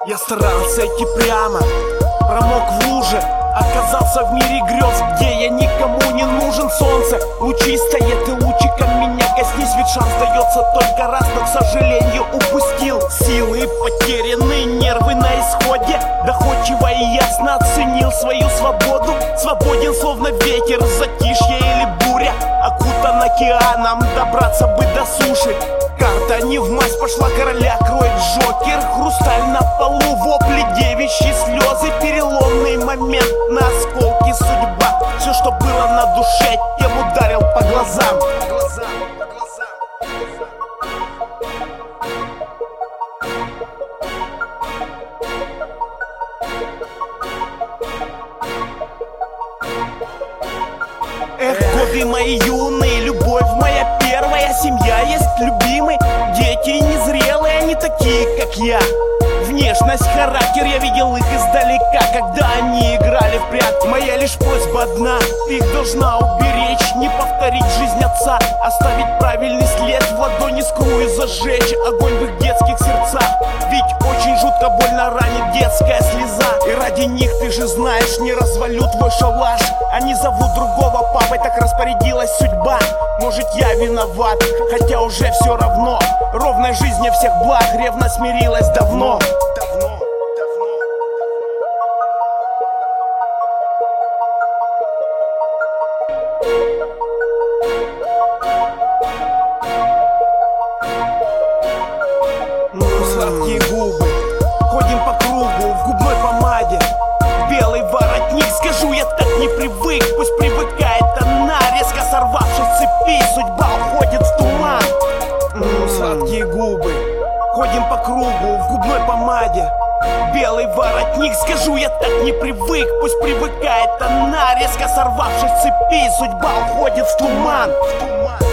Я старался идти прямо, промок в луже, оказался в мире грез, где я никому не нужен. Солнце, лучи стоят и лучиком меня коснись, ведь шанс дается только раз, но, к сожалению, упустил. Силы потеряны, нервы на исходе, доходчиво и ясно оценил свою свободу. Свободен, словно ветер, затишье или буря, окутан океаном, добраться бы до суши. Карта не в масть пошла, короля кроет Джокер. Хрусталь на полу, вопли, девичьи слезы, переломный момент, на осколки судьба. Все, что было на душе, тем ударил по глазам. Эх, годы мои юные, любовь моя первая, семья есть любимый, дети незрелые, они такие, как я. Внешность, характер, я видел их издалека, когда они играли в прятки. Моя лишь просьба одна, ты их должна уберечь, не повторить жизнь отца, оставить правильный след, в ладони скрую зажечь огонь в их детских сердцах. Ведь очень жутко больно ранит детская слеза, и ради них, ты же знаешь, не развалю твой шалаш. Они зовут другого папой, так распорядилась судьба. Может, я виноват, хотя уже все равно. Ровной жизни всех благ, ревность смирилась давно. Сладкие губы, ходим по кругу в губной помаде, белый воротник, скажу, я так не привык. Пусть привыкает она, резко сорвавшись с цепи, судьба уходит в туман. Сладкие губы, ходим по кругу в губной помаде, белый воротник, скажу, я так не привык. Пусть привыкает она, резко сорвавшись с цепи, судьба уходит в туман.